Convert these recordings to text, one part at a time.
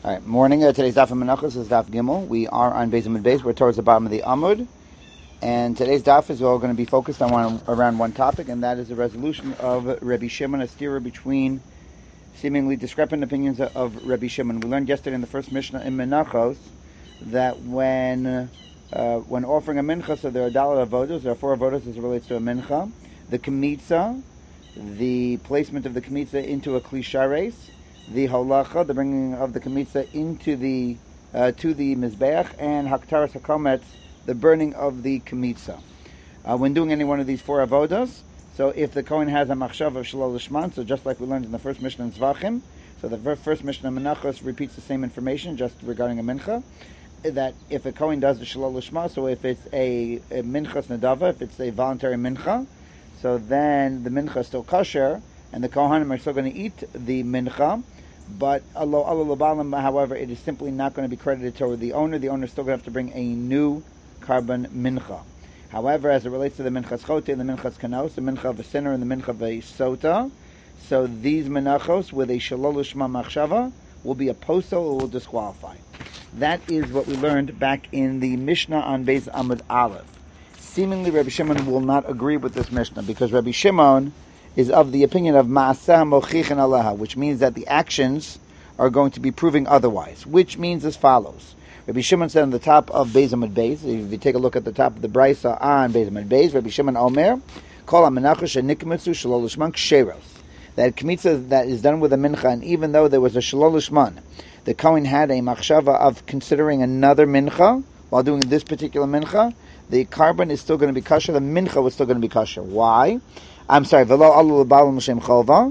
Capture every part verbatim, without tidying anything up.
All right, morning. Uh, today's daf of Menachos is daf Gimel. We are on Beis Amud Beis. We're towards the bottom of the Amud, and today's daf is all going to be focused on one, around one topic, and that is the resolution of Rabbi Shimon, a stira between seemingly discrepant opinions of, of Rabbi Shimon. We learned yesterday in the first Mishnah in Menachos that when uh, when offering a mincha, so there are dollar avodas, there are four avodas as it relates to a mincha. The kemitza, the placement of the kemitza into a kli shares, the holacha, the bringing of the kemitza into the uh, to the mizbeach, and haktaras hakometz, the burning of the kemitza. Uh, when doing any one of these four avodas, so if the kohen has a machshav of shalol lishman, so just like we learned in the first Mishnah in Zvachim, so the first Mishnah in Menachos repeats the same information just regarding a mincha, that if a kohen does the shalol lishma, so if it's a, a minchas nadava, if it's a voluntary mincha, so then the mincha is still kosher, and the kohanim are still going to eat the mincha. But however, it is simply not going to be credited toward the owner. The owner is still going to have to bring a new carbon mincha. However, as it relates to the minchas chote and the minchas kanos, the mincha of a sinner and the mincha of a sota, so these menachos with a shalol lishma machshava will be a posel or will disqualify. That is what we learned back in the Mishnah on Beis Amud Aleph. Seemingly, Rabbi Shimon will not agree with this Mishnah because Rabbi Shimon is of the opinion of Ma'aseh Mochichin Aleha, which means that the actions are going to be proving otherwise, which means as follows. Rabbi Shimon said on the top of Beis Amud Beis, if you take a look at the top of the Brisa on Beis Amud Beis, Rabbi Shimon Omer, Kol HaMenachos shenikmitzu shalol lishman ksheros, that kmitza that is done with a mincha, and even though there was a shalol lishman, the Kohen had a machshava of considering another mincha while doing this particular mincha, the carbon is still going to be kosher, the mincha was still going to be kosher. Why? I'm sorry, v'lo alu l'balam l'shem cholva,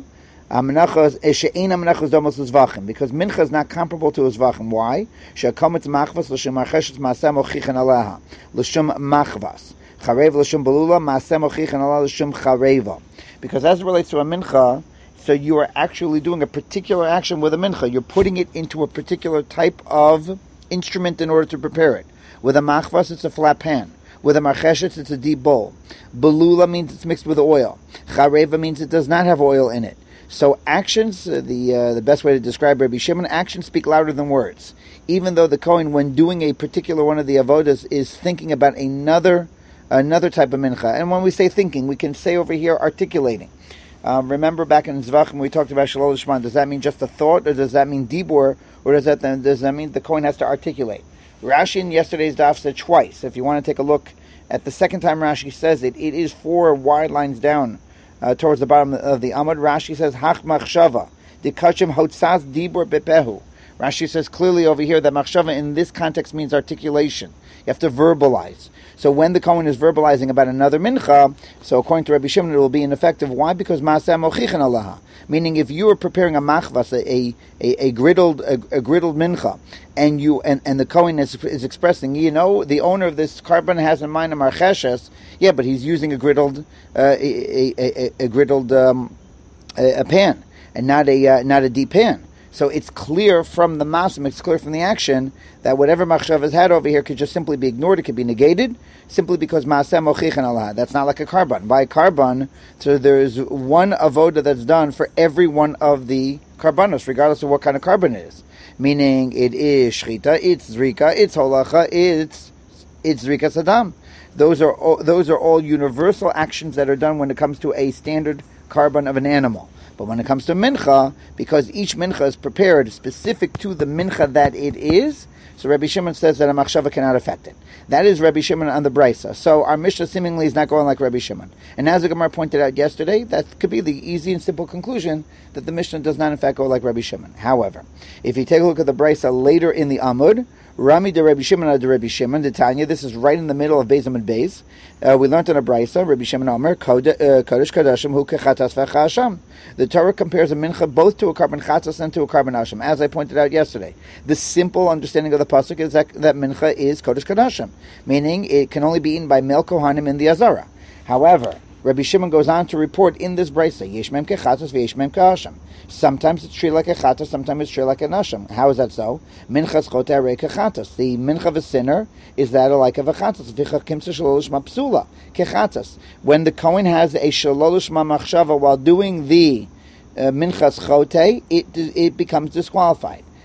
she'ena menachos domos l'zvachim, because mincha is not comparable to zvachim. Why? She'akometz machvas l'shem marcheshes ma'aseh mochichin aleha, l'shem machvas. Charev l'shem belula, ma'aseh mochichin aleha l'shem chareva. Because as it relates to a mincha, so you are actually doing a particular action with a mincha. You're putting it into a particular type of instrument in order to prepare it. With a machvas, it's a flat pan. With a marcheshes, it's a deep bowl. Belula means it's mixed with oil. Chareva means it does not have oil in it. So actions, uh, the uh, the best way to describe Rabbi Shimon, actions speak louder than words. Even though the Kohen, when doing a particular one of the avodas, is thinking about another another type of mincha. And when we say thinking, we can say over here articulating. Um, remember back in Zvachim we talked about shalol lishman. Does that mean just a thought, or does that mean dibur, or does that does that mean the Kohen has to articulate? Rashi in yesterday's daf said twice. If you want to take a look at the second time Rashi says it, it is four wide lines down uh, towards the bottom of the Amud. Rashi says, Hach machshava, dikachim hotzaz dibur bepehu. Rashi says clearly over here that machshava in this context means articulation. You have to verbalize. So when the Kohen is verbalizing about another mincha, so according to Rabbi Shimon, it will be ineffective. Why? Because ma'aseh mochichin aleha. Meaning, if you are preparing a machvas, a a, a griddled a, a griddled mincha, and you and, and the Kohen is, is expressing, you know, the owner of this carbon has in mind a marcheshes, yeah, but he's using a griddled uh, a, a, a, a griddled um, a, a pan and not a uh, not a deep pan. So it's clear from the masim, it's clear from the action that whatever machshav has had over here could just simply be ignored, it could be negated, simply because ma'aseh mochichin aleha. That's not like a carbon. By a carbon, so there's one avoda that's done for every one of the carbonos, regardless of what kind of carbon it is. Meaning it is shchita, it's zrika, it's holacha, it's it's zrika sadam. Those are all, those are all universal actions that are done when it comes to a standard carbon of an animal. But when it comes to mincha, because each mincha is prepared specific to the mincha that it is, so Rabbi Shimon says that a machshava cannot affect it. That is Rabbi Shimon on the Brisa. So our Mishnah seemingly is not going like Rabbi Shimon. And as the Gemara pointed out yesterday, that could be the easy and simple conclusion that the Mishnah does not in fact go like Rabbi Shimon. However, if you take a look at the Brisa later in the Amud, Rami de Rabbi Shimon de Rabbi Shimon, de Tanya, this is right in the middle of Beis Amud Beis. Uh, we learned in a Brisa, Rabbi Shimon Omer, Kodesh Kadashim hu kechatas v'chasham. The Torah compares a mincha both to a carbon chatas and to a carbon asham, as I pointed out yesterday. The simple understanding of the pasuk is that, that mincha is Kodesh Kadashim, meaning it can only be eaten by male kohanim in the Azara. However, Rabbi Shimon goes on to report in this brisa, Yesh mem kechatos v'yesh mem kehasham. Sometimes it's treated like a chatos, sometimes it's treated like a nasham. How is that so? Minchas chote arei kechatos. The mincha of a sinner is that like of a chatos. V'cha kimtza shalol lishma psula kechatos. When the Kohen has a shalol lishma machshava while doing the uh, minchas chote, it it becomes disqualified.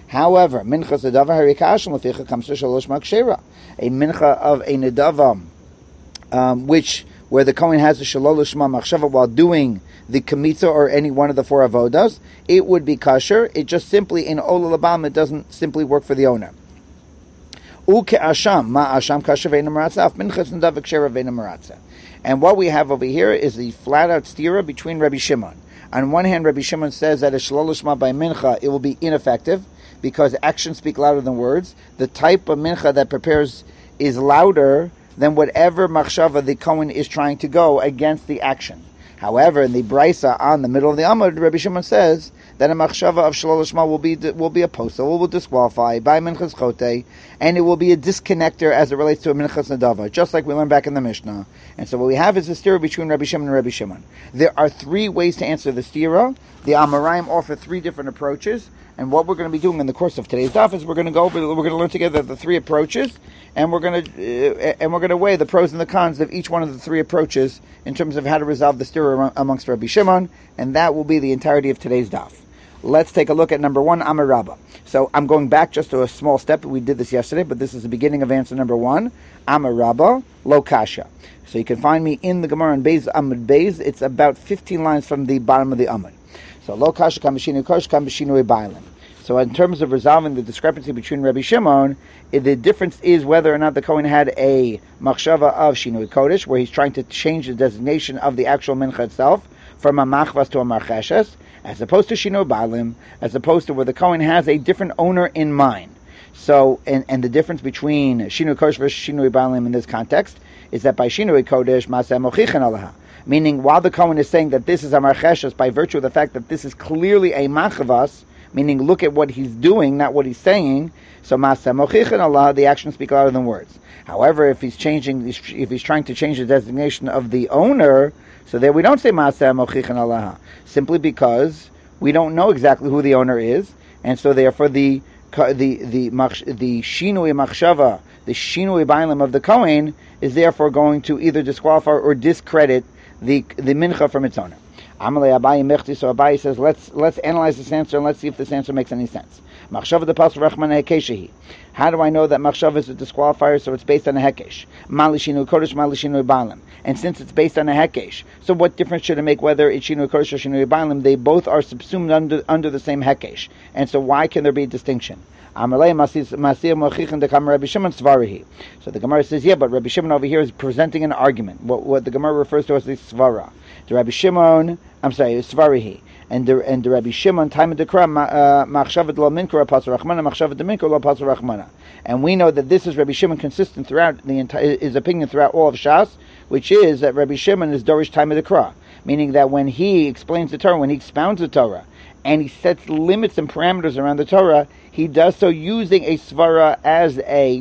However, mincha zedava harikashim leficha comes to shalosh makshera. A mincha of a nedava, um, which where the Kohen has a shalosh machshava while doing the kamitza or any one of the four avodas, it would be kosher. It just simply in ola labam it doesn't simply work for the owner. Uke asham ma asham kasher ve'ena maratza minchas nedava kshera ve'ena maratza. And what we have over here is the flat out stira between Rabbi Shimon. On one hand, Rabbi Shimon says that a shalosh ma by mincha it will be ineffective, because actions speak louder than words. The type of mincha that prepares is louder than whatever machshava the Kohen is trying to go against the action. However, in the brisa on the middle of the Amud, Rabbi Shimon says that a machshava of shalol lishma will be will be a posel, will disqualify by minchas chote, and it will be a disconnector as it relates to a minchas nadava, just like we learned back in the Mishnah. And so what we have is a stira between Rabbi Shimon and Rabbi Shimon. There are three ways to answer the stira. The Amoraim offer three different approaches. And what we're going to be doing in the course of today's daf is we're going to go over, we're going to learn together the three approaches, and we're going to uh, and we're going to weigh the pros and the cons of each one of the three approaches in terms of how to resolve the stira amongst Rabbi Shimon, and that will be the entirety of today's daf. Let's take a look at number one, Amar Rabba. So I'm going back just to a small step. We did this yesterday, but this is the beginning of answer number one. Amar Rabba, lo kasha. So you can find me in the Gemara in Beis Amud Beis. It's about fifteen lines from the bottom of the Amud. So lo kasha kamishinu kosh kamishinu bailim. So in terms of resolving the discrepancy between Rabbi Shimon, the difference is whether or not the Kohen had a machshava of shinui kodesh, where he's trying to change the designation of the actual mincha itself from a machvas to a marcheshes, as opposed to shinui bailim, as opposed to where the Kohen has a different owner in mind. So, and, and the difference between shinui kodesh versus shinui bailim in this context is that by shinui kodesh, maseh mochichin alaha. Meaning, while the Kohen is saying that this is a marcheshes by virtue of the fact that this is clearly a machvas, meaning look at what he's doing, not what he's saying, so maseh mochichin Allah, the actions speak louder than words. However, if he's changing, if he's trying to change the designation of the owner, so there we don't say maseh mochichin Allah, simply because we don't know exactly who the owner is, and so therefore the the the the shinui machshava, the shinui bailim of the Kohen is therefore going to either disqualify or discredit the the mincha from its owner. Amalei Abaye Mechti, so Abaye says, let's let's analyze this answer and let's see if this answer makes any sense. Machshava de Pasur Rachman Hekeshehi. How do I know that Machshava is a disqualifier? So it's based on a Hekesh. Mali Shinu Kodesh, Mali Shinu Bailim. And since it's based on a Hekesh, so what difference should it make whether it's Shinu Kodesh or Shinu Bailim? They both are subsumed under under the same Hekesh. And so why can there be a distinction? So the Gemara says, yeah, but Rabbi Shimon over here is presenting an argument. What, what the Gemara refers to as the Svara. The Rabbi Shimon, I'm sorry, Svarihi. And the, and the Rabbi Shimon, time of the Kra, Machshavat lo minkra pasur rachmana, Machshavat de minkra lo pasur rachmana. And we know that this is Rabbi Shimon consistent throughout the entire, his opinion throughout all of Shas, which is that Rabbi Shimon is Dorish time of the Kra. Meaning that when he explains the Torah, when he expounds the Torah, and he sets limits and parameters around the Torah, he does so using a svara as a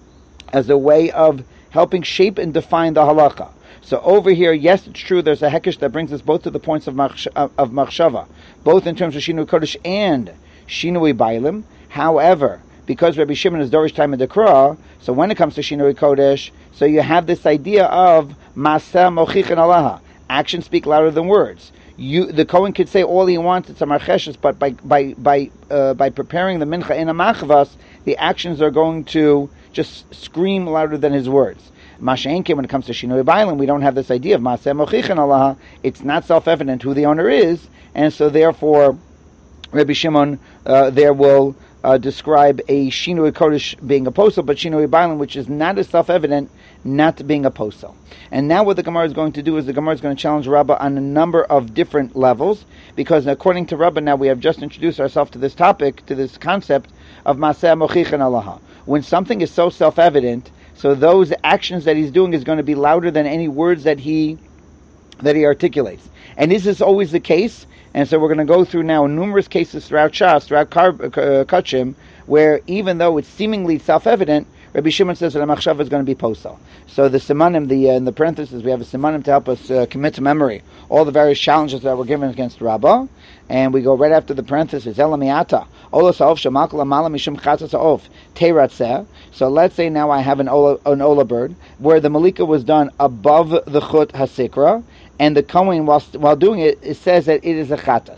as a way of helping shape and define the halacha. So over here, yes, it's true, there's a hekesh that brings us both to the points of machsh- of, of machshava, both in terms of shinui kodesh and shinui bailim. However, because Rabbi Shimon is dorish time of the Kra, so when it comes to shinui kodesh, so you have this idea of maseh mochichin alaha. Actions speak louder than words. You, the Kohen could say all he wants, it's a marcheshes, but by by by uh, by preparing the mincha in a machvas, the actions are going to just scream louder than his words. Masha'enke, when it comes to shinui bailim, we don't have this idea of maseh mochichin Allah. It's not self-evident who the owner is, and so therefore, Rabbi Shimon uh, there will uh, describe a shinui kodesh being a posel, but shinui bailim, which is not as self-evident, not being a posel. And now what the Gemara is going to do is the Gemara is going to challenge Rabbah on a number of different levels, because according to Rabbah, now we have just introduced ourselves to this topic, to this concept of maseh mochichin Allah. When something is so self-evident, so those actions that he's doing is going to be louder than any words that he that he articulates. And is this always the case? And so we're going to go through now numerous cases throughout Shas, throughout Kachim, where even though it's seemingly self-evident, Rabbi Shimon says that a machshava is going to be posel. So the simanim, the uh, in the parentheses, we have a simanim to help us uh, commit to memory all the various challenges that were given against Rabbah, and we go right after the parentheses. Elamiata ola saof shemakla mala mishum chatzas saof teiratzeh. So let's say now I have an ola an ola bird where the malika was done above the chut hasikra, and the Kohen while while doing it, it says that it is a chatas.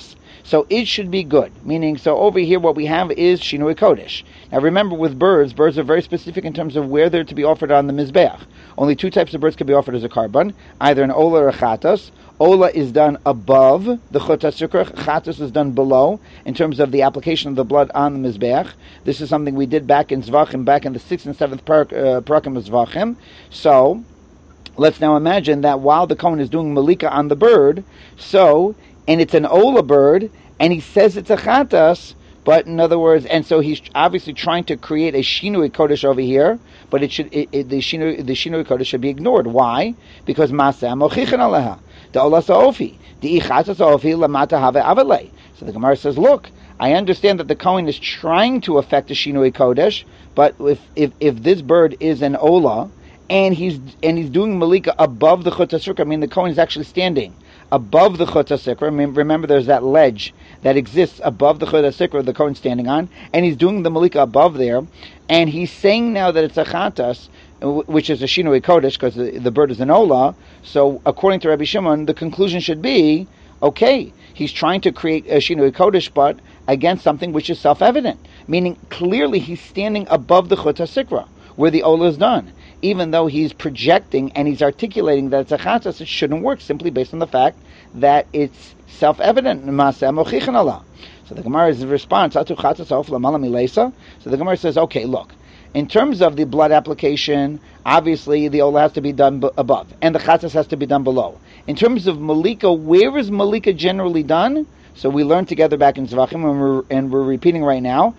So it should be good. Meaning, so over here what we have is Shinui Kodesh. Now remember, with birds, birds are very specific in terms of where they're to be offered on the Mizbeach. Only two types of birds can be offered as a carbon, either an Ola or a Chatas. Ola is done above the Chut HaSukra, Chatas is done below, in terms of the application of the blood on the Mizbeach. This is something we did back in Zvachim, back in the sixth and seventh parak, uh, parakim of Zvachim. So, let's now imagine that while the Kohen is doing Malika on the bird, so, and it's an Ola bird, and he says it's a Chatas, but in other words, and so he's obviously trying to create a Shinui Kodesh over here, but it should it, it, the Shinui the Shinui Kodesh should be ignored. Why? Because Maseh Mochichin Aleha, the Ola Sa'ofi, the Ichata Sa'ofi Lamata Have Avalei. So the Gemara says, look, I understand that the Kohen is trying to affect the Shinui Kodesh, but if if, if this bird is an Ola, and he's and he's doing Malika above the Chut HaSukra, I mean the Kohen is actually standing above the Chut HaSukra. I mean, remember, there's that ledge that exists above the Chut HaSukra the Kohen standing on, and he's doing the Malika above there, and he's saying now that it's a Chatas, which is a Shinui Kodesh, because the, the bird is an Ola. So according to Rabbi Shimon, the conclusion should be, okay, he's trying to create a Shinui Kodesh, but against something which is self-evident, meaning clearly he's standing above the Chut HaSukra, where the Ola is done. Even though he's projecting and he's articulating that it's a chatas, it shouldn't work simply based on the fact that it's self-evident. So the Gemara's response, so the Gemara says, okay, look, in terms of the blood application, obviously the Ola has to be done b- above, and the chatas has to be done below. In terms of Malika, where is Malika generally done? So we learned together back in Zvachim, and we're, and we're repeating right now,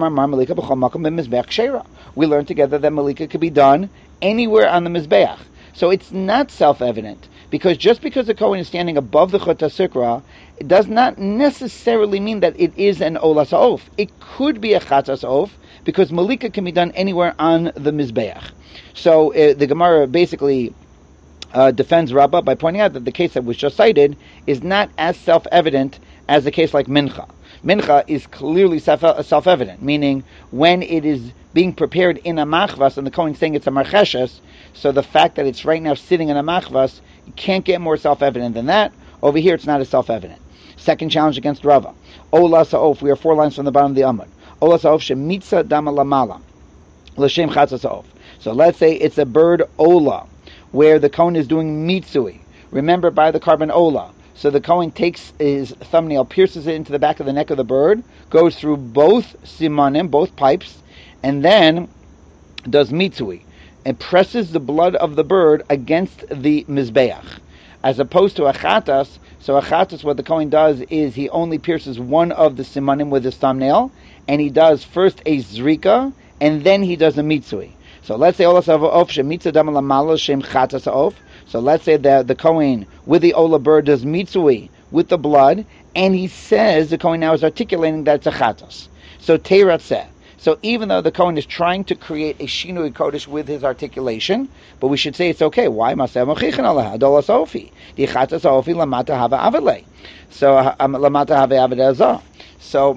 we learned together that Malika could be done anywhere on the Mizbeach. So it's not self-evident, because just because the Kohen is standing above the Chut HaSukra, it does not necessarily mean that it is an Ola Sa'of. It could be a Chatas Sa'of, because Malika can be done anywhere on the Mizbeach. So uh, the Gemara basically uh, defends Rabbah by pointing out that the case that was just cited is not as self-evident as a case like Mincha. Mincha is clearly self- self-evident, meaning when it is being prepared in a machvas, and the Kohen is saying it's a marcheshes, so the fact that it's right now sitting in a machvas, you can't get more self-evident than that. Over here, it's not as self-evident. Second challenge against Rava. Ola Sa'of, we are four lines from the bottom of the Amud. Ola Sa'of shemitza dama lamala, l'shem chatzah Sa'of. So let's say it's a bird Ola, where the Kohen is doing mitzui. Remember, by the carbon Ola. So the Kohen takes his thumbnail, pierces it into the back of the neck of the bird, goes through both simanim, both pipes, and then does mitzui, and presses the blood of the bird against the mizbeach. As opposed to a chatas, so a chatas, what the Kohen does is he only pierces one of the simanim with his thumbnail, and he does first a zrika, and then he does a mitzui. So let's say ola sa'of shemitza dam lamala shem chatas sa'of. So let's say that the Kohen with the Ola bird does mitzui with the blood, and he says, the Kohen now is articulating that it's a chatas. So teirat. So even though the Kohen is trying to create a Shinui Kodesh with his articulation, but we should say it's okay. Why? Maseh mochichin alaha, adola sofi. Di chatas sofi lamata hava avalei. So lamata hava avalei. So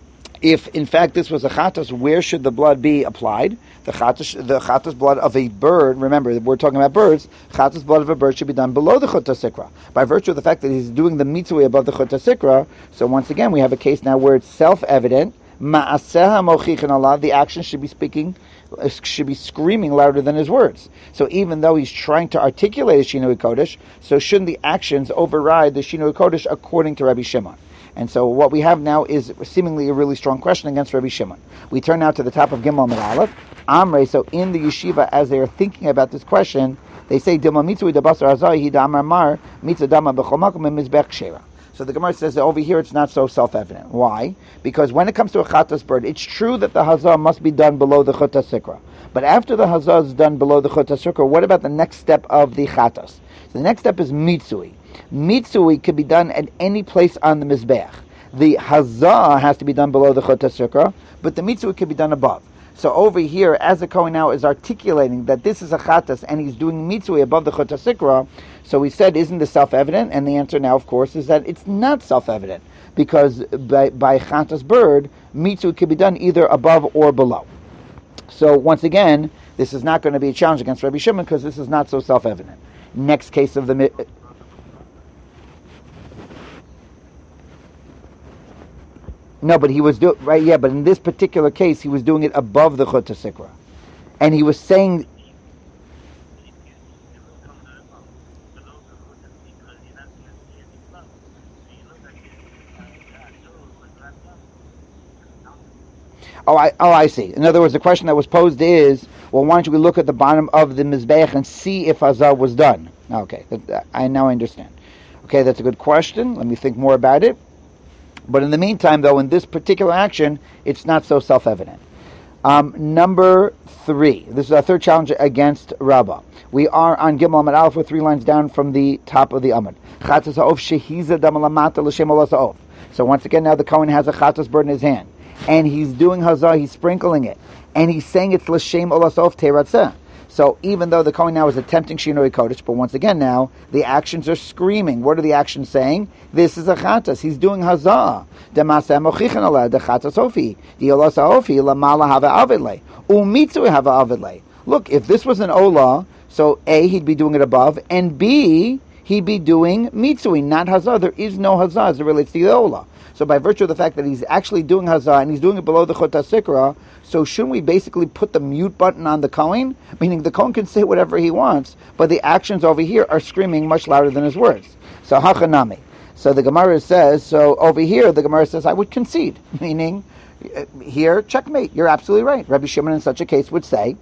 if in fact this was a chatas, where should the blood be applied? The chatas, the chatas blood of a bird, remember, we're talking about birds, chatas blood of a bird should be done below the Chut HaSukra. By virtue of the fact that he's doing the mitzvah above the Chut HaSukra, so once again we have a case now where it's self-evident, ma'aseha mochichin Allah, the action should be speaking, should be screaming louder than his words. So even though he's trying to articulate a Shinui Kodesh, so shouldn't the actions override the Shinui Kodesh according to Rabbi Shimon? And so what we have now is seemingly a really strong question against Rabbi Shimon. We turn now to the top of Gimel Amud Aleph. Amrei, so in the yeshiva, as they are thinking about this question, they say, Dilma mitzvah dabasar hazai hi damar mar mitzvah dama b'chomakum mizbech shera. So the Gemara says that over here it's not so self-evident. Why? Because when it comes to a chatas bird, it's true that the hazah must be done below the Chut HaSukra. But after the hazah is done below the Chut HaSukra, what about the next step of the chatas? So the next step is mitzui. Mitzui could be done at any place on the mizbeach. The hazah has to be done below the Chut HaSukra, but the mitzui could be done above. So over here, as the Kohen now is articulating that this is a chatas and he's doing mitzui above the Chut HaSukra, so we said, isn't this self-evident? And the answer now, of course, is that it's not self-evident, because by, by chatas bird, mitzui could be done either above or below. So once again, this is not going to be a challenge against Rabbi Shimon, because this is not so self-evident. Next case of the No, but he was doing right. Yeah, but in this particular case, he was doing it above the chut sikra, and he was saying. Oh, I oh I see. In other words, the question that was posed is, well, why don't we look at the bottom of the mizbeach and see if hazah was done? Okay, that, I now understand. Okay, that's a good question. Let me think more about it. But in the meantime, though, in this particular action, it's not so self-evident. Um, number three. This is our third challenge against Rabbah. We are on Gimel Amud Aleph, three lines down from the top of the Amud. Chatzas ha'of shehiza damalamata l'shem olas ha'of. So once again, now the Kohen has a chatzas bird in his hand, and he's doing hazah, he's sprinkling it, and he's saying it's l'shem olas ha'of teratzeh. So even though the Kohen now is attempting Shinoi Kodesh, but once again now, the actions are screaming. What are the actions saying? This is a chatas. He's doing hazah. Demaseh mochichan aleh, de chatas ofi. Di olas ha'ofi, lamala hava avidle. Umitzu hava avidle. Look, if this was an olah, so A, he'd be doing it above, and B, he'd be doing mitzui, not hazah. There is no hazah as it relates to the olah. So by virtue of the fact that he's actually doing hazah and he's doing it below the chut sikra, so shouldn't we basically put the mute button on the Kohen? Meaning the Kohen can say whatever he wants, but the actions over here are screaming much louder than his words. So hachanami. So the Gemara says, so over here the Gemara says, I would concede. Meaning, here, checkmate, you're absolutely right. Rabbi Shimon in such a case would say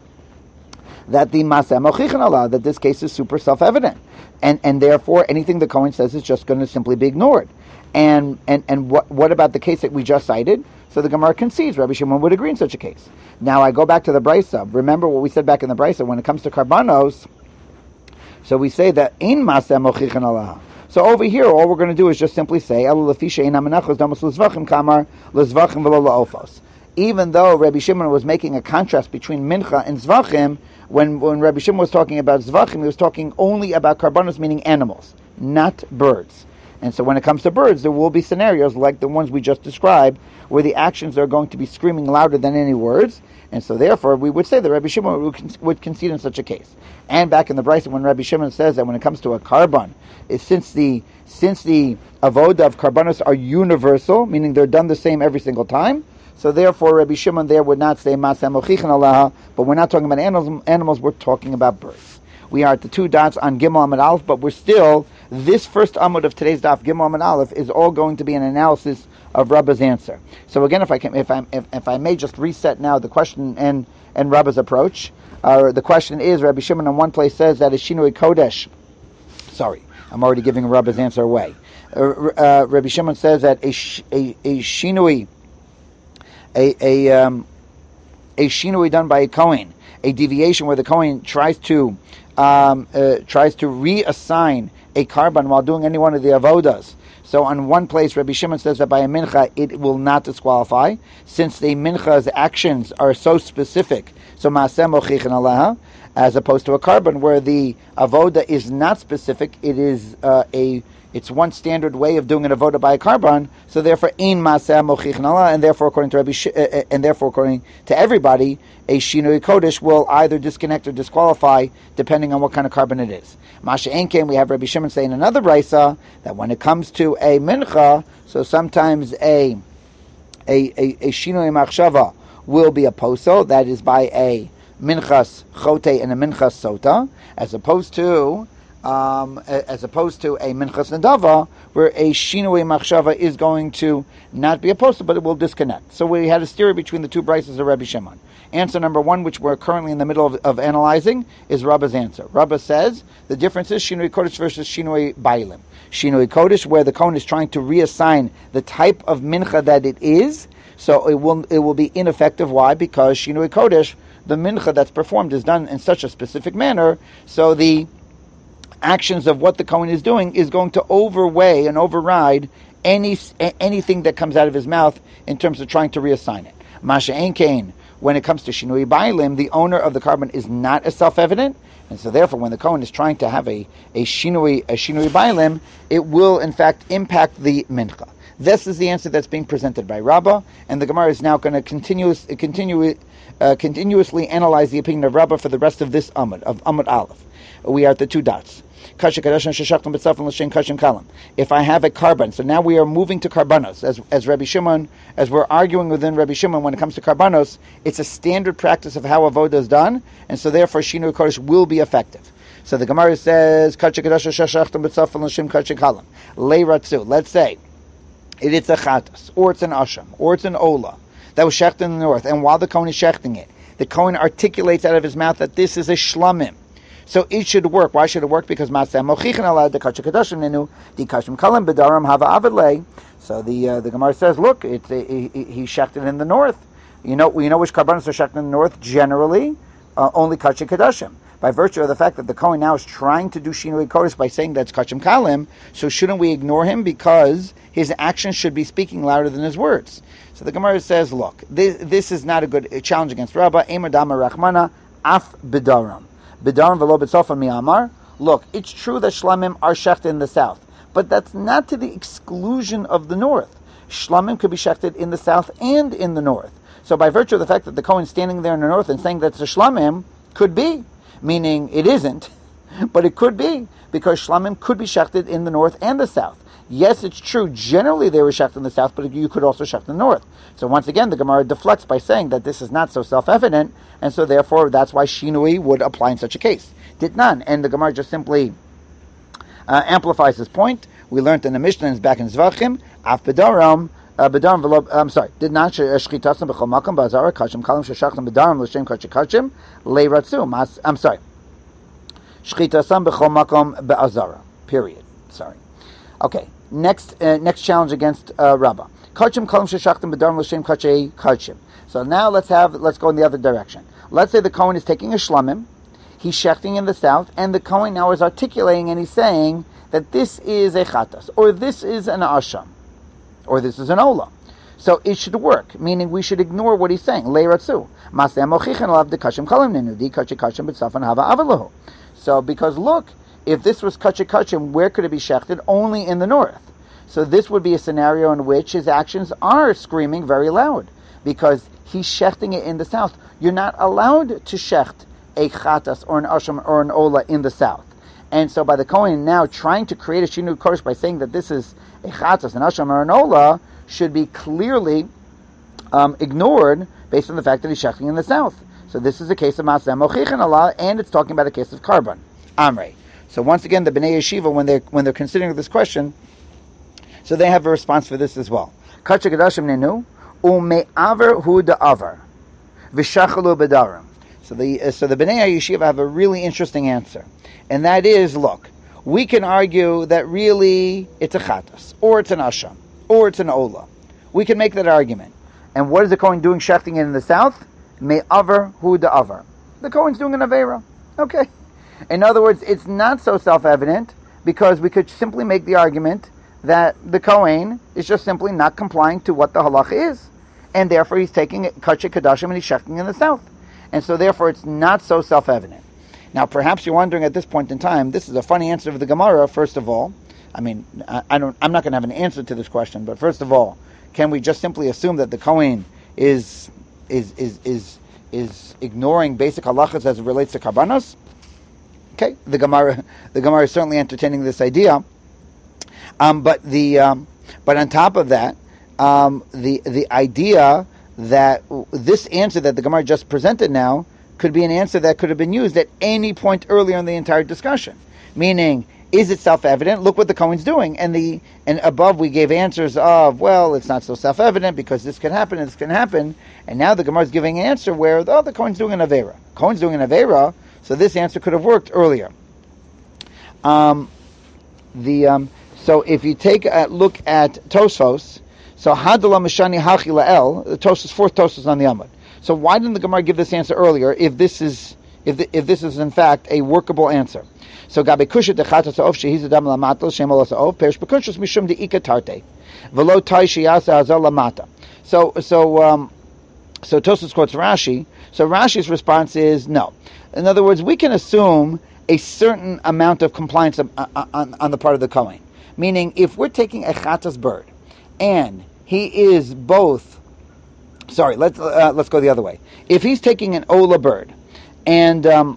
that the maseh mochichan Allah, that this case is super self-evident. And and therefore anything the Kohen says is just going to simply be ignored. And and and what what about the case that we just cited? So the Gemara concedes Rabbi Shimon would agree in such a case. Now I go back to the Brisa. Remember what we said back in the Brisa when it comes to karbanos. So we say that in maseh mochichan Allah. So over here, all we're going to do is just simply say elu lefisha ein hamenachos damos lezvachim kamar lezvachim v'lo laofos. Even though Rabbi Shimon was making a contrast between mincha and zvachim, when when Rabbi Shimon was talking about zvachim, he was talking only about karbanos, meaning animals, not birds. And so when it comes to birds, there will be scenarios like the ones we just described, where the actions are going to be screaming louder than any words. And so therefore, we would say that Rabbi Shimon would, would concede in such a case. And back in the Brisa, when Rabbi Shimon says that when it comes to a karban, is since the since the avoda of karbanos are universal, meaning they're done the same every single time, so therefore Rabbi Shimon there would not say maseh mochichan Allah, but we're not talking about animals, animals, we're talking about birds. We are at the two dots on Gimel Amud Aleph, but we're still, this first Amud of today's daf, Gimel Amud Aleph, is all going to be an analysis of Rabba's answer. So again, if I can, if I if, if I may just reset now the question and and Rabba's approach. Uh, the question is, Rabbi Shimon in one place says that a Shinui Kodesh. Sorry, I'm already giving Rabba's answer away. Uh, uh, Rabbi Shimon says that a a, a Shinui, a a um, a Shinui done by a Kohen, a deviation where the Kohen tries to um, uh, tries to reassign a karban while doing any one of the avodas. So on one place, Rabbi Shimon says that by a mincha, it will not disqualify, since the mincha's actions are so specific. So maaseh mochichan Allah, as opposed to a karban, where the avoda is not specific, it is uh, a it's one standard way of doing an avoda by a karban. So therefore, ein maaseh mochichan Allah, and therefore, according to Rabbi, Sh- uh, and therefore, according to everybody, a shinui kodesh will either disconnect or disqualify, depending on what kind of karban it is. Masha Enken, we have Rabbi Shimon saying another brisa that when it comes to a mincha, so sometimes a a a, a shinui machshava will be a posel, that is by a minchas chote and a minchas sota, as opposed to um, as opposed to a minchas nadava, where a shinui machshava is going to not be a posel, but it will disconnect. So we had a steer between the two brises of Rabbi Shimon. Answer number one, which we're currently in the middle of, of analyzing, is Rabba's answer. Rabba says the difference is Shinui Kodesh versus Shinui Bailim. Shinui Kodesh, where the Kohen is trying to reassign the type of mincha that it is, so it will it will be ineffective. Why? Because Shinui Kodesh, the mincha that's performed, is done in such a specific manner, so the actions of what the Kohen is doing is going to overweigh and override any anything that comes out of his mouth in terms of trying to reassign it. Masha Ein Kain, when it comes to Shinui Bailim, the owner of the karban is not as self-evident, and so therefore when the Kohen is trying to have a, a Shinui a Shinui Bailim, it will in fact impact the mincha. This is the answer that's being presented by Rabbah, and the Gemara is now going to continuous, continue, uh, continuously analyze the opinion of Rabbah for the rest of this Amud, of Amud Aleph. We are at the two dots. If I have a carbon, so now we are moving to karbanos, as as Rabbi Shimon, as we're arguing within Rabbi Shimon when it comes to karbanos, it's a standard practice of how avodah is done, and so therefore Shinui Kodesh will be effective. So the Gemara says, let's say it is a chatas, or it's an asham, or it's an ola that was shechted in the north, and while the Kohen is shechting it, the Kohen articulates out of his mouth that this is a shlamim. So it should work. Why should it work? Because Matzah Mochichin allowed the Kachim Kadashim Nenu, the Kachim Kalim Bedarim Hava Avidlei. So the uh, the Gemara says, look, it's a, he, he shechted in the north. You know, we know which karbanos are shechted in the north. Generally, uh, only Kachim Kadashim. By virtue of the fact that the Kohen now is trying to do Shinui Kodesh by saying that's Kachim Kalim, so shouldn't we ignore him because his actions should be speaking louder than his words? So the Gemara says, look, this, this is not a good a challenge against Rabbah. Emer Dama Rachmana Af Bedarim. B'darim v'lo b'tzofan mi'amar. Look, it's true that shlamim are shechted in the south, but that's not to the exclusion of the north. Shlamim could be shechted in the south and in the north. So by virtue of the fact that the Kohen standing there in the north and saying that's a shlamim, could be, meaning it isn't, but it could be, because shlamim could be shechted in the north and the south. Yes, it's true, generally they were shechted in the south, but you could also shecht in the north. So once again, the Gemara deflects by saying that this is not so self-evident, and so therefore that's why Shinui would apply in such a case. Did none, and the Gemara just simply uh, amplifies this point. We learned in the Mishnah, and it's back in Zvachim, Af Bedarim, Bedarim v'lo, I'm sorry, did not shchitasim b'chol makam b'azara kachim kalim sheshachtim bedarim l'shem kachim kachim leiratzu. I'm sorry, shchitasim b'chol makam b'azara. Period. Sorry. Okay. Next, uh, next challenge against uh, Rabbah. Kachim kalim sheshachtim bedarim l'shem kachim kachim. So now let's have let's go in the other direction. Let's say the Kohen is taking a shlamim, he's shechting in the south, and the Kohen now is articulating and he's saying that this is a chatas, or this is an asham, or this is an ola. So it should work, meaning we should ignore what he's saying. Leiratzu. Maseh mochichin alav dekashim kalim nenu di kachim kachim b'tzafan hava avalahu. So because look, if this was kachim kachim, where could it be shechted? Only in the north. So this would be a scenario in which his actions are screaming very loud, because he's shechting it in the south. You're not allowed to shecht a chatas or an asham or an ola in the south. And so by the Kohen now trying to create a Shinui Kodesh by saying that this is a chatas, an asham, or an ola, should be clearly um, ignored based on the fact that he's shechting in the south. So this is a case of Maseh Mochichin Allah, and it's talking about a case of Karban. Amrei. So once again, the Bnei Yeshiva, when they're, when they're considering this question, so they have a response for this as well. Kachim Kadashim Nenu, Ume'aver hu da'avar, V'shachalu bedarim. So the uh, so the Bnei Yeshiva have a really interesting answer, and that is, look, we can argue that really it's a chatas, or it's an asham, or it's an ola. We can make that argument. And what is the Kohen doing shechting in the south? Me'aver hu da'avar. The Kohen's doing an avera. Okay. In other words, it's not so self-evident, because we could simply make the argument that the Kohen is just simply not complying to what the halacha is, and therefore he's taking kachim kadashim and he's shechting in the south. And so therefore it's not so self-evident. Now perhaps you're wondering at this point in time, this is a funny answer of the Gemara, first of all. I mean, I, I don't, I'm not going to have an answer to this question, but first of all, can we just simply assume that the Kohen is is is is is ignoring basic halachas as it relates to karbanos? Okay, the Gemara the Gemara is certainly entertaining this idea. Um, but the um, but on top of that, um, the the idea that this answer that the Gemara just presented now could be an answer that could have been used at any point earlier in the entire discussion. Meaning, is it self-evident? Look what the Kohen's doing. And the and above we gave answers of, well, it's not so self-evident because this can happen and this can happen. And now the Gemara is giving an answer where, oh, the Kohen's doing an Avera. Kohen's doing an Avera, so this answer could have worked earlier. Um, the um, So if you take a look at Tosfos, so Hadala Mishani Hachi La'el, the Tosfos, fourth Tosfos on the Amud. So why didn't the Gemara give this answer earlier if this is if the, if this is in fact a workable answer? So Gabe Kushet Dechatas Of Shehiz Adam Lamatel Shem Olas Of Perish Bekushus Mishum De Ika Tarte Velo Tai Shiyasa Azal Lamata. So so um, so Tosfos quotes Rashi. So Rashi's response is no. In other words, we can assume a certain amount of compliance on, on, on the part of the Kohen. Meaning, if we're taking a chatas bird and he is both, sorry, let's uh, let's go the other way. If he's taking an Ola bird, and, um,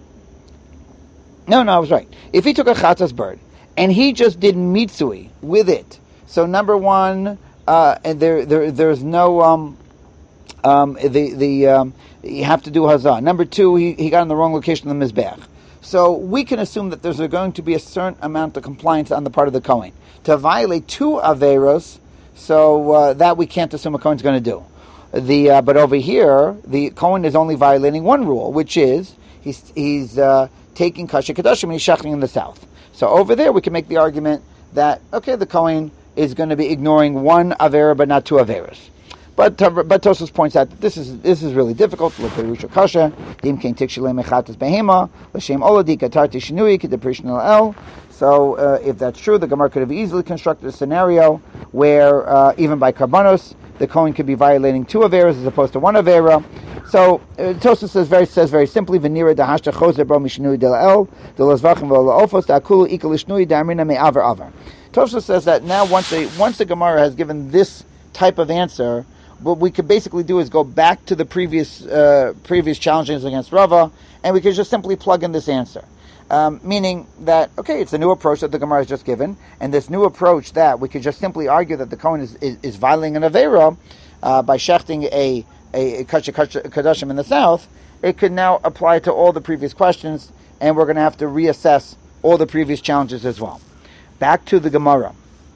no, no, I was right. If he took a Chatzas bird, and he just did Mitsui with it, so number one, uh, and there, there, there's no, um, um, the, the, um, you have to do Hazah. Number two, he, he got in the wrong location on the Mizbeach. So we can assume that there's going to be a certain amount of compliance on the part of the Kohen. To violate two Averos, so uh, that we can't assume a Kohen's going to do. The uh, But over here, the Kohen is only violating one rule, which is he's he's uh, taking Kasha Kadashim and he's shechting in the south. So over there, we can make the argument that, okay, the Kohen is going to be ignoring one Avera but not two Averos. But but Tosfos points out that this is this is really difficult. Look at Rusha Kasha, Dim King Tikshile Mechatas Behema, L'Shem Oladi Katarti Shinui Kedeprishn El. So uh, if that's true, the Gemara could have easily constructed a scenario where uh, even by Karbanos, the Kohen could be violating two Averas as opposed to one Avera. So uh, Tosfos says very says very simply, V'nira dahashta choser bro mishnui del el delazvachim v'olaofos da'akulu ikal shnui da'amrina me'aver aver. Tosfos says that now once the once the Gemara has given this type of answer, what we could basically do is go back to the previous uh, previous challenges against Rava, and we could just simply plug in this answer. Um, meaning that, okay, it's a new approach that the Gemara has just given, and this new approach that we could just simply argue that the Kohen is, is, is violating an Avera uh, by shechting a, a, a Kadashim in the south, it could now apply to all the previous questions, and we're going to have to reassess all the previous challenges as well. Back to the Gemara.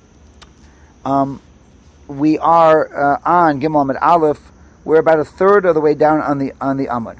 Um, we are uh, on Gimel Amud Aleph. We're about a third of the way down on the on the Amud.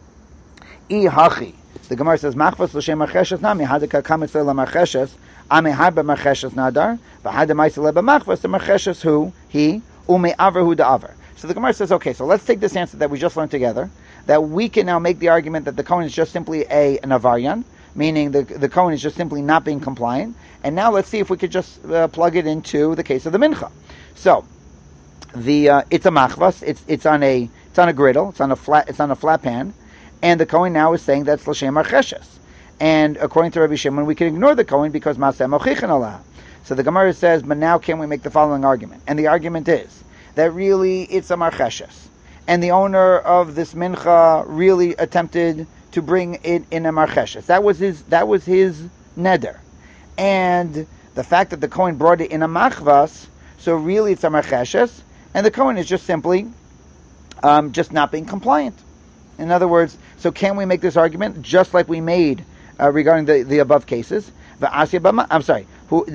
I hachi. The Gemara says, "Machvas l'shem marcheshes nami hadika kamitz le marcheshes ame harba marcheshes nadar v'hada ma'aseh le b'machvas the marcheshes who he ume aver hu da'aver." So the Gemara says, okay, so let's take this answer that we just learned together, that we can now make the argument that the Kohen is just simply a an avaryan, meaning the the Kohen is just simply not being compliant, and now let's see if we could just uh, plug it into the case of the mincha. So the uh, it's a machvas, it's it's on a it's on a griddle, it's on a flat it's on a flat pan. And the Kohen now is saying that's l'shem marcheshes. And according to Rabbi Shimon, we can ignore the Kohen because maseh mochichin alah. So the Gemara says, but now can we make the following argument? And the argument is that really it's a marcheshes. And the owner of this mincha really attempted to bring it in a marcheshes. That was his, that was his neder. And the fact that the Kohen brought it in a machvas, so really it's a marcheshes, and the Kohen is just simply um, just not being compliant. In other words, so can we make this argument just like we made uh, regarding the, the above cases? I'm sorry. So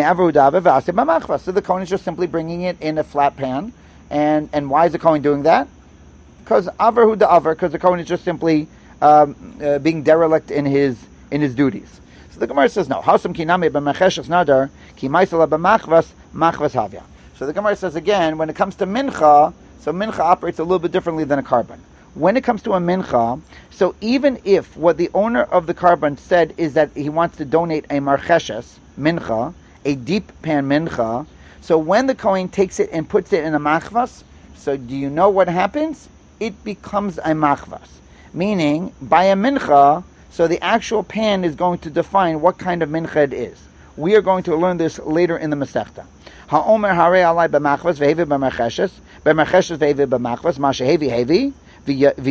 the Kohen is just simply bringing it in a flat pan. And and why is the Kohen doing that? Because aver hu da'aver, because the Kohen is just simply um, uh, being derelict in his in his duties. So the Gemara says, no. So the Gemara says again, when it comes to mincha, so mincha operates a little bit differently than a carbon. When it comes to a mincha, so even if what the owner of the carbon said is that he wants to donate a marcheshes mincha, a deep pan mincha, so when the Kohen takes it and puts it in a machvas, so do you know what happens? It becomes a machvas. Meaning, by a mincha, so the actual pan is going to define what kind of mincha it is. We are going to learn this later in the Masechta. Ha'omer harei alai b'machvas ve'hevi b'marcheshes, b'marcheshes ve'hevi b'machvas, ma shehevi hevi, we will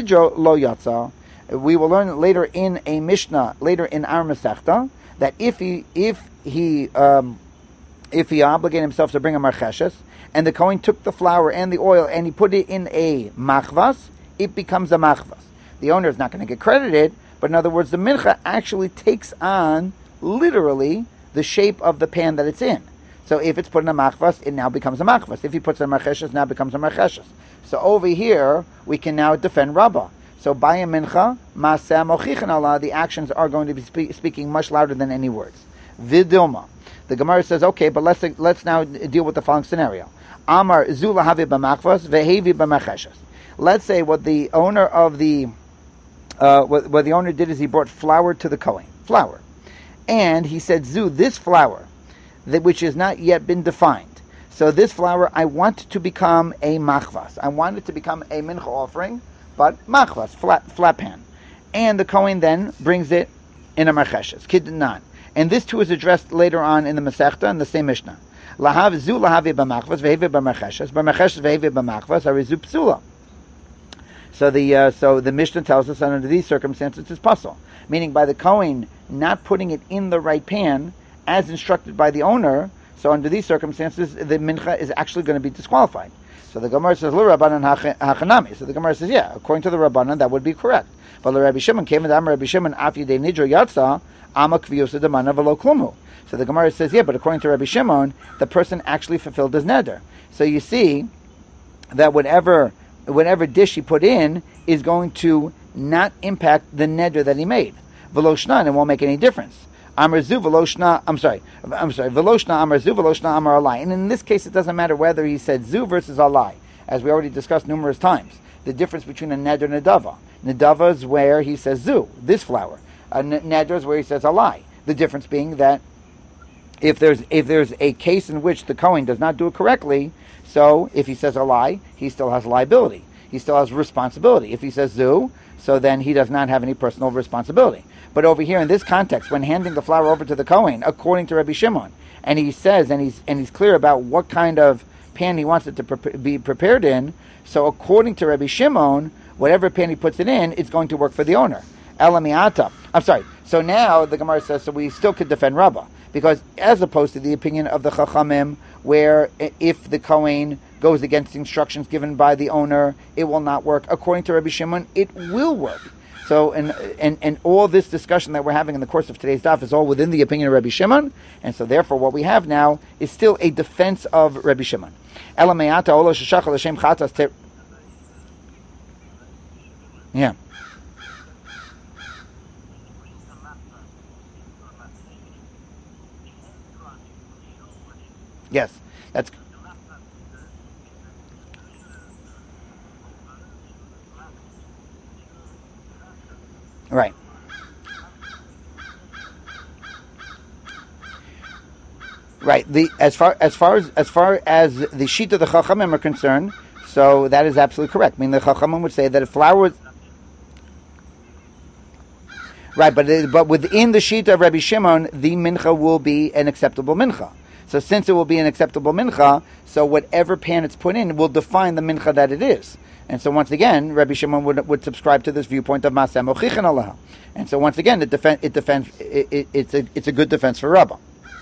learn later in a Mishnah, later in our Masechta, that if he if he um, if he obligated himself to bring a marcheshes, and the Kohen took the flour and the oil and he put it in a machvas, it becomes a machvas. The owner is not going to get credited, but in other words, the mincha actually takes on literally the shape of the pan that it's in. So if it's put in a machvas, it now becomes a machvas. If he puts it in a marcheshes, it now becomes a marcheshes. So over here, we can now defend Rabbah. So by a mincha, maseh mochichin Allah, the actions are going to be spe- speaking much louder than any words. Vidilma. The Gemara says, okay, but let's let's now deal with the following scenario. Amar zula havi b'machvas vehevi b'marcheshes. Let's say what the owner of the uh, what, what the owner did is he brought flour to the Kohen, flour, and he said, "Zu, this flour, that which has not yet been defined. So this flour, I want to become a machvas. I want it to become a mincha offering, but machvas, flat, flat pan." And the Kohen then brings it in a marcheshes, kidnan. And this too is addressed later on in the Masechta in the same Mishnah. Lahav zu lahavi b'machvas vehevi b'mercheshes, b'mercheshes vehevi b'machvas harizu psula. So the uh, so the Mishnah tells us that under these circumstances it's puzzle, meaning by the Kohen not putting it in the right pan as instructed by the owner. So under these circumstances, the mincha is actually going to be disqualified. So the Gemara says, "Lo Rabbanan hachanami." So the Gemara says, "Yeah, according to the Rabbanan, that would be correct." But the Rabbi Shimon came and Amar Rabbi Shimon af yidei nidra yatsa ama kviyusa demana v'lo klumu. So the Gemara says, "Yeah, but according to Rabbi Shimon, the person actually fulfilled his neder." So you see that whatever whatever dish he put in is going to not impact the neder that he made. V'lo shna, and it won't make any difference. Amar zu v'lo shna. I'm sorry. I'm sorry. V'lo shna amar zu v'lo shna amar alai. And in this case, it doesn't matter whether he said zu versus alai, as we already discussed numerous times. The difference between a neder and a nedava. Nedava is where he says zu, this flour. A neder is where he says alai. The difference being that if there's if there's a case in which the Kohen does not do it correctly, so if he says alai, he still has liability. He still has responsibility. If he says zu, so then he does not have any personal responsibility. But over here in this context, when handing the flour over to the Kohen, according to Rabbi Shimon, and he says and he's and he's clear about what kind of pan he wants it to pre- be prepared in, so according to Rabbi Shimon, whatever pan he puts it in, it's going to work for the owner. Elamiata. I'm sorry. So now the Gemara says, so we still could defend Rabbah, because as opposed to the opinion of the Chachamim, where if the Kohen goes against the instructions given by the owner, it will not work. According to Rabbi Shimon, it will work. So, and, and and all this discussion that we're having in the course of today's daf is all within the opinion of Rabbi Shimon, and so therefore what we have now is still a defense of Rabbi Shimon. Yeah. Yes, that's right. Right. The as far as far as as far as the sheet of the Chachamim are concerned, so that is absolutely correct. I mean, the Chachamim would say that if flour was right, but it, but within the sheet of Rabbi Shimon, the mincha will be an acceptable mincha. So since it will be an acceptable mincha, so whatever pan it's put in will define the mincha that it is. And so once again, Rabbi Shimon would would subscribe to this viewpoint of Maseh Mochichin Allah. And so once again, it defend it defends it, it, it's a it's a good defense for Rabbah.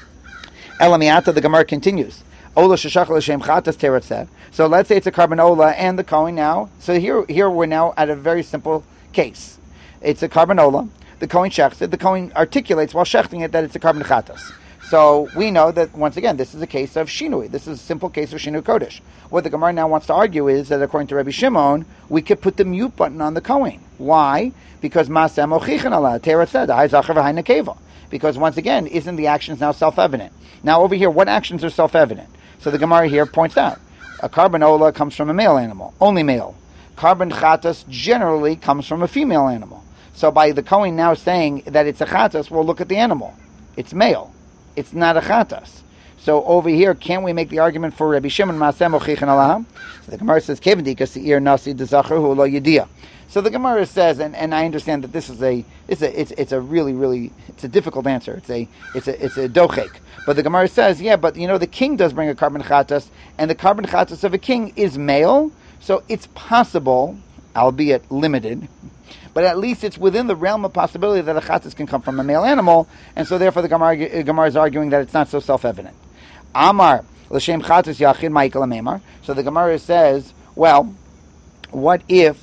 Elamiata, the Gemara continues. Ola sheshach l'shem chatas teretzeh. So let's say it's a carbon ola and the Kohen now. So here here we're now at a very simple case. It's a carbon ola. The Kohen shechts it. The Kohen articulates while shechting it that it's a carbon chatas. So we know that, once again, this is a case of shinui. This is a simple case of shinui kodesh. What the Gemara now wants to argue is that, according to Rabbi Shimon, we could put the mute button on the Kohen. Why? Because Maseh Mochichin Allah, Teretz said, Hai Zachar v'Hai Nekeva. Because, once again, isn't the actions now self-evident? Now, over here, what actions are self-evident? So the Gemara here points out, a carbon ola comes from a male animal, only male. Carbon chatas generally comes from a female animal. So by the Kohen now saying that it's a chatas, well, look at the animal. It's male. It's not a chatas. So over here, can't we make the argument for Rabbi Shimon Maseh Mochichin Allah? So the Gemara says, Kevendika Seir Nasi Dezacher Hu Lo Yediyah. So the Gemara says, and, and I understand that this is a it's a it's it's a really really it's a difficult answer. It's a it's a it's a dochek. But the Gemara says, yeah, but you know the king does bring a carbon chatas, and the carbon chatas of a king is male, so it's possible, albeit limited, but at least it's within the realm of possibility that a chatas can come from a male animal, and so therefore the Gemara, Gemara is arguing that it's not so self-evident. Amar l'shem chatas yachid ma'ikal amemar. So the Gemara says, well, what if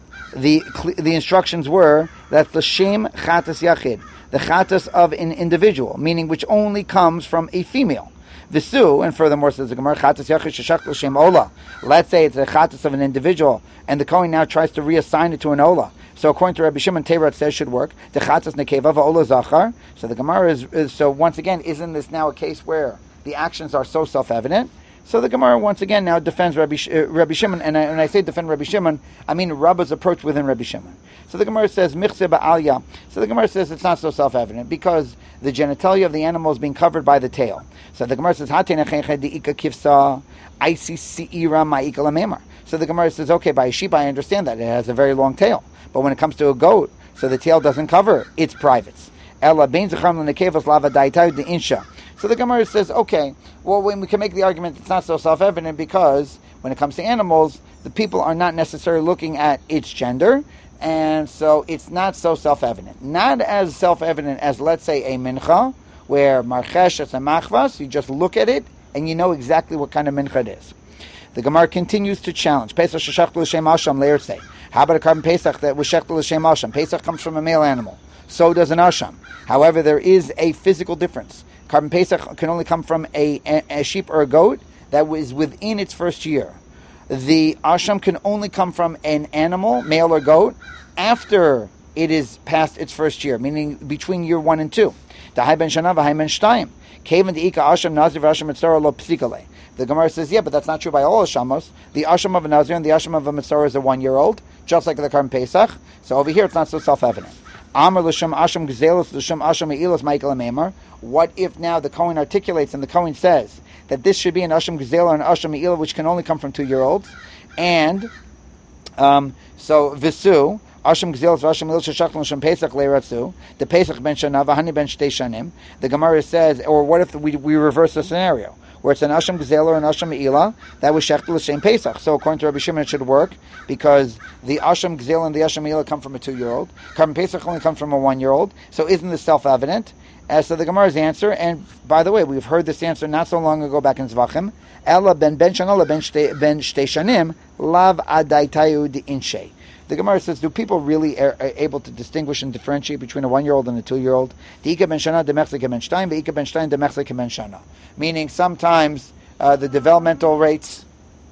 the the instructions were that l'shem chatas yachid, the chatas of an individual, meaning which only comes from a female. Visu, and furthermore says the Gemara, chatas yachid sheshach l'shem ola. Let's say it's a chatas of an individual, and the Kohen now tries to reassign it to an ola. So according to Rabbi Shimon, Teirat says should work. The chatas nekeva va'ola zachar. So the Gemara is, is so once again, isn't this now a case where the actions are so self-evident? So the Gemara once again now defends Rabbi, uh, Rabbi Shimon, and I, when I say defend Rabbi Shimon, I mean Rabbah's approach within Rabbi Shimon. So the Gemara says michse ba'alya. So the Gemara says it's not so self-evident because the genitalia of the animal is being covered by the tail. So the Gemara says hatena chenche diika kivsa aisi siira ma'ika lamemar. So the Gemara says, okay, by a sheep I understand that it has a very long tail, but when it comes to a goat, so the tail doesn't cover its privates. Ella bein zechram l'nekevos lava daitay de insha. So the Gemara says, okay, well, when we can make the argument it's not so self-evident because when it comes to animals, the people are not necessarily looking at its gender, and so it's not so self-evident. Not as self-evident as, let's say, a mincha, where marchesh is a machvas, you just look at it, and you know exactly what kind of mincha it is. The Gemara continues to challenge. Pesach sheshachtu l'shem asham le'ersei. How about a carbon Pesach that was shechtu l'shem asham? Pesach comes from a male animal. So does an asham. However, there is a physical difference. Carbon Pesach can only come from a, a, a sheep or a goat that was within its first year. The asham can only come from an animal, male or goat, after it is past its first year, meaning between year one and two. The Gemara says, yeah, but that's not true by all ashamos. The asham of a Nazir and the asham of a Mitzorah is a one-year-old, just like the carbon Pesach. So over here, it's not so self-evident. Amar l'shem asham gzelos l'shem asham eilos Michael Amemar. What if now the Kohen articulates and the Kohen says that this should be an asham gzela or an asham eilah, which can only come from two-year-olds, and um, so visu asham gzelos v'asham eilos sheshachnu l'shem Pesach leiratzu the Pesach ben shana v'hani ben shtei shanim. The Gemara says, or what if we we reverse the scenario? Where it's an asham gzela or an asham eilah that was shechted l'shem Pesach. So according to Rabbi Shimon, it should work because the asham gzela and the asham eilah come from a two-year-old. Carbon Pesach only comes from a one-year-old. So isn't this self-evident? As to the Gemara's answer, and by the way, we've heard this answer not so long ago back in Zvachim. Ella ben ben shana ben shtei shanim lav adaitayu de inshe. The Gemara says, do people really are, are able to distinguish and differentiate between a one-year-old and a two-year-old? Meaning sometimes uh, the developmental rates,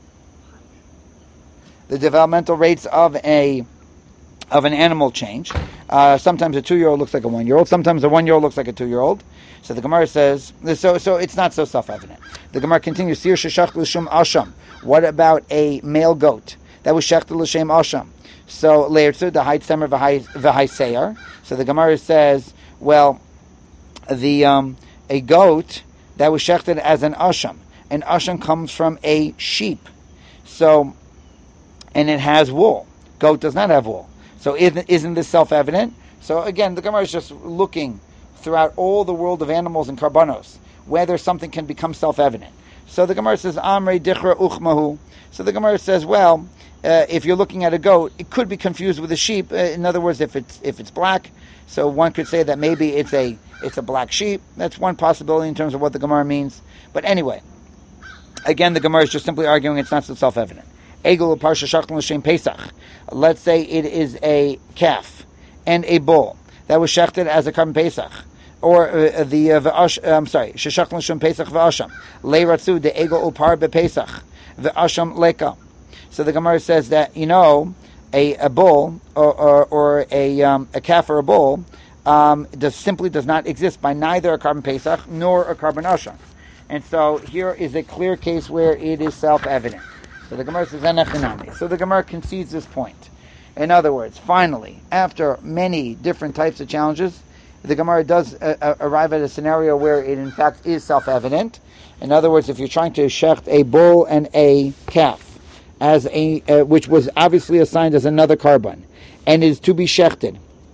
the developmental rates of a of an animal change. Uh, sometimes a two-year-old looks like a one-year-old. Sometimes a one-year-old looks like a two-year-old. So the Gemara says, so so it's not so self-evident. The Gemara continues, Sir sheshach l'shem asham. What about a male goat that was shechted l'shem asham? So le'ertzu the height semer v'hai seir. So the Gemara says, well, the um, a goat that was shechted as an asham. An asham comes from a sheep. So, and it has wool. Goat does not have wool. So isn't, isn't this self-evident? So again, the Gemara is just looking throughout all the world of animals and karbanos, whether something can become self-evident. So the Gemara says, Amrei dichra uchmahu. So the Gemara says, well, uh, if you're looking at a goat, it could be confused with a sheep. Uh, in other words, if it's if it's black, so one could say that maybe it's a it's a black sheep. That's one possibility in terms of what the Gemara means. But anyway, again, the Gemara is just simply arguing it's not so self-evident. Egel parsha shachton l'shem Pesach. Let's say it is a calf and a bull that was shechted as a carbon Pesach, or uh, the uh, v'ash, uh, I'm sorry, sheshachton l'shem Pesach v'asham leiratzu de egel upar bePesach v'asham leka. So the Gemara says that, you know, a, a bull or, or, or a um, a calf or a bull um, does simply does not exist by neither a carbon Pesach nor a carbon asham, and so here is a clear case where it is self-evident. So the Gemara says, Enechinami. So the Gemara concedes this point. In other words, finally, after many different types of challenges, the Gemara does uh, uh, arrive at a scenario where it in fact is self-evident. In other words, if you're trying to shecht a bull and a calf, as a uh, which was obviously assigned as another carbon, and is to be shechted,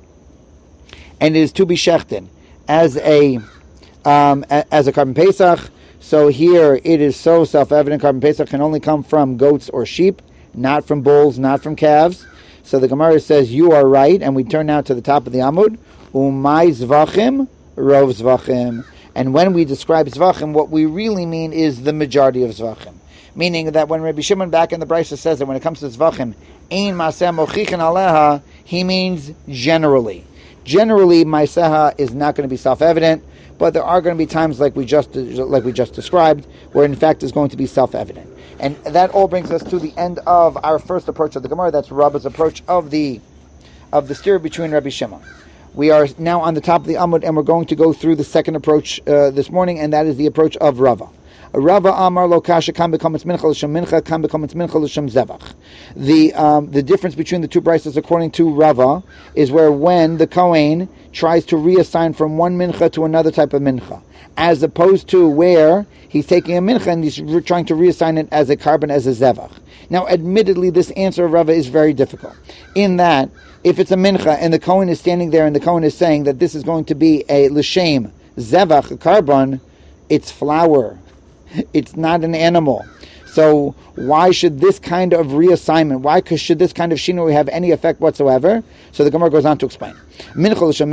and is to be shechted as a um, as a carbon Pesach. So here it is so self-evident. Carbon Pesach can only come from goats or sheep, not from bulls, not from calves. So the Gemara says you are right, and we turn now to the top of the Amud. Umay zvachim, rov zvachim. And when we describe zvachim, what we really mean is the majority of zvachim. Meaning that when Rabbi Shimon back in the Brisa says that when it comes to zvachim, ein maseh mochichin aleha, he means generally. Generally, maiseha is not going to be self-evident, but there are going to be times like we just like we just described, where in fact is going to be self-evident. And that all brings us to the end of our first approach of the Gemara. That's Rabba's approach of the of the steer between Rabbi Shimon. We are now on the top of the Amud, and we're going to go through the second approach uh, this morning, and that is the approach of Rava. Rava Amar Lo Kasha Kam Bekom It's Mincha L'Shem Mincha Kam Bekom It's Mincha L'Shem Zevach. The um, the difference between the two brises, according to Rava, is where when the Kohen tries to reassign from one mincha to another type of mincha, as opposed to where he's taking a mincha and he's re- trying to reassign it as a carbon, as a zevach. Now, admittedly, this answer of Rava is very difficult, in that if it's a mincha and the Kohen is standing there and the Kohen is saying that this is going to be a l'shem zevach, a carbon, it's flour. It's not an animal. So why should this kind of reassignment, why should this kind of shinui have any effect whatsoever? So the Gemara goes on to explain. When it comes to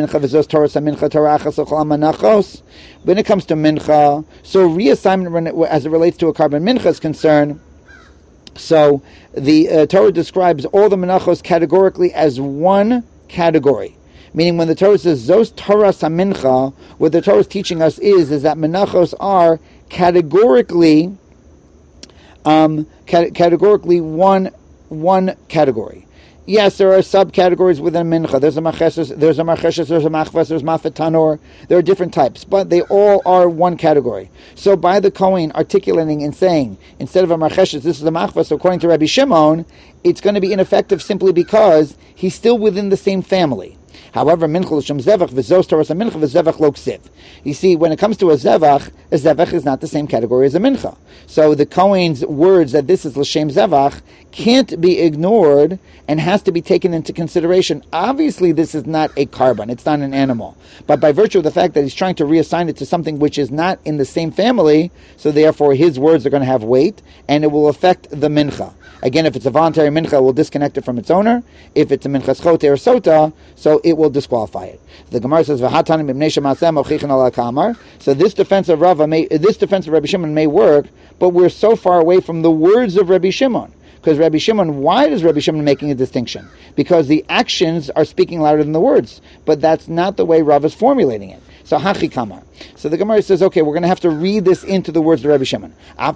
mincha, so reassignment as it relates to a carbon mincha is concerned, so the uh, Torah describes all the menachos categorically as one category. Meaning when the Torah says, Zos Torah Samincha, what the Torah is teaching us is, is that menachos are categorically Um, categorically one one category. Yes, there are subcategories within mincha. There's a macheses, there's a macheses, there's a machvas, there's mafet tanor. There are different types, but they all are one category. So by the Kohen articulating and saying, instead of a macheses, this is a machvas, so according to Rabbi Shimon, it's going to be ineffective simply because he's still within the same family. However, mincha l'shem zevach v'zos Torah mincha v'zevach lo ksiv. You see, when it comes to a zevach, a zevach is not the same category as a mincha. So the Kohen's words that this is l'shem zevach can't be ignored and has to be taken into consideration. Obviously, this is not a carbon; it's not an animal. But by virtue of the fact that he's trying to reassign it to something which is not in the same family, so therefore his words are going to have weight and it will affect the mincha. Again, if it's a voluntary mincha, we'll disconnect it from its owner. If it's a minchas chote or sota, so it will disqualify it. The Gemara says, "V'hatanim b'bnei shemasem ochichin ala kamar." So this defense of Rava may, this defense of Rabbi Shimon may work, but we're so far away from the words of Rabbi Shimon. Because Rabbi Shimon, why is Rabbi Shimon making a distinction? Because the actions are speaking louder than the words. But that's not the way Rav is formulating it. So hachi kamar. So the Gemara says, okay, we're going to have to read this into the words of Rabbi Shimon.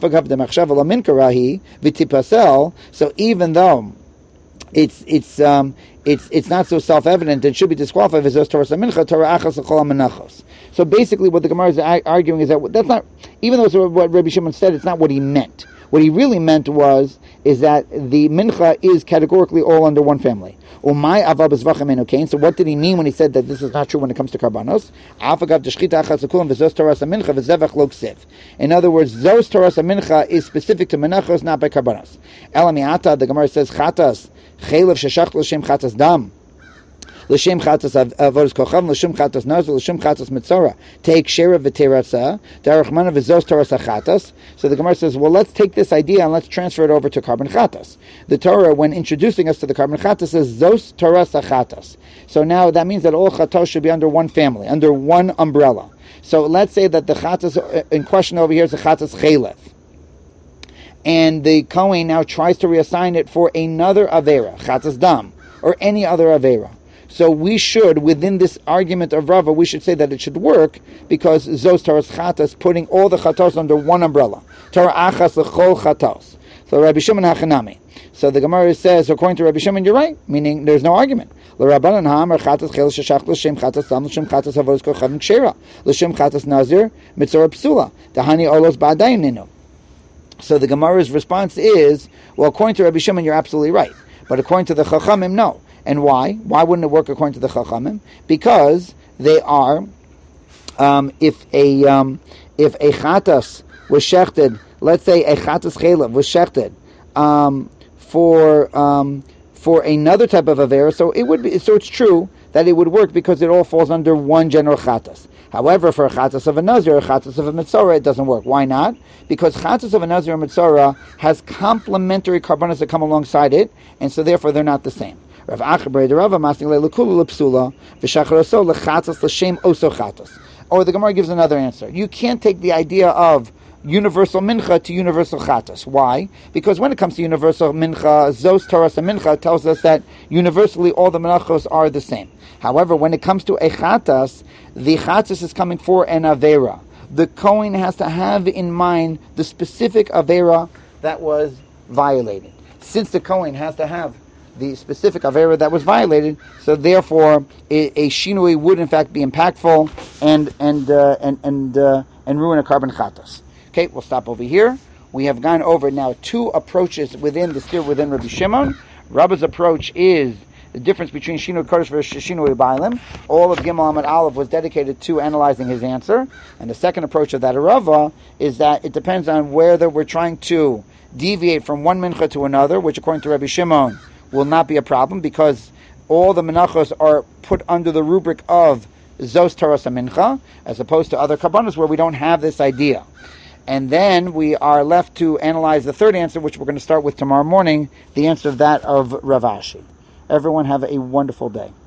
So even though it's it's um, it's it's not so self-evident, it should be disqualified. So basically, what the Gemara is arguing is that that's not, even though it's what Rabbi Shimon said, it's not what he meant. What he really meant was is that the mincha is categorically all under one family. So what did he mean when he said that this is not true when it comes to karbanos? In other words, Zos Torah Mincha is specific to menachos, not by karbanos. Elamiata, the Gemara says, chatas, chaylev sheshach l'shem chatas dam. L'shem chatas avodas kochav, l'shem chatas nazir, l'shem chatas mitzora. Take shera v'teratza, darachmana v'zos Torah chatas. So the Gemara says, well, let's take this idea and let's transfer it over to carbon chatas. The Torah, when introducing us to the carbon chatas, says zos Torah chatas. So now that means that all chatos should be under one family, under one umbrella. So let's say that the chatas in question over here is the chatas chaylev. And the Kohen now tries to reassign it for another avera, chatas dam, or any other avera. So we should, within this argument of Rava, we should say that it should work because Zos Torah's chatas, putting all the chatos under one umbrella. Torah achas l'chol chatos. So Rabbi Shimon hachanami. So the Gemara says, according to Rabbi Shimon, you're right, meaning there's no argument. L'Rabbanan ha'amar chatas chel sheshach l'shem chatas dam l'shem chatas avodas kochav kshera l'shem chatas nazir mitzora psula tahani olos ba'adayim ninu. So the Gemara's response is, well, according to Rabbi Shimon, you're absolutely right, but according to the Chachamim, no. And why? Why wouldn't it work according to the Chachamim? Because they are, um, if a um, if a chatas was shechted, let's say a chatas chelav was shechted um, for um, for another type of avera, so it would be, so it's true that it would work because it all falls under one general chatas. However, for a chatas of a nazir, a chatas of a mitzora, it doesn't work. Why not? Because chatas of a nazir or mitzora has complementary carbonas that come alongside it, and so therefore they're not the same. Rav Achabre the Rava masning lekulu lepsula v'shacharaso lechatas l'shem oso chatas. Or the Gemara gives another answer. You can't take the idea of universal mincha to universal chatas. Why? Because when it comes to universal mincha, Zos Torah mincha tells us that universally all the menachos are the same. However, when it comes to a chatas, the chatas is coming for an avera. The Kohen has to have in mind the specific avera that was violated. Since the Kohen has to have the specific avera that was violated, so therefore a, a shinui would in fact be impactful and and uh, and and uh, and ruin a carbon chatas. Okay, we'll stop over here. We have gone over now two approaches within the steer within Rabbi Shimon. Rabbi's approach is the difference between Shinui Kodesh versus Shinui Bailim. All of Gimel Amud Aleph was dedicated to analyzing his answer. And the second approach of that Rava is that it depends on whether we're trying to deviate from one mincha to another, which according to Rabbi Shimon will not be a problem because all the menachos are put under the rubric of Zos Taras HaMincha, as opposed to other kabbanos where we don't have this idea. And then we are left to analyze the third answer, which we're going to start with tomorrow morning, the answer of that of Rav Ashi. Everyone have a wonderful day.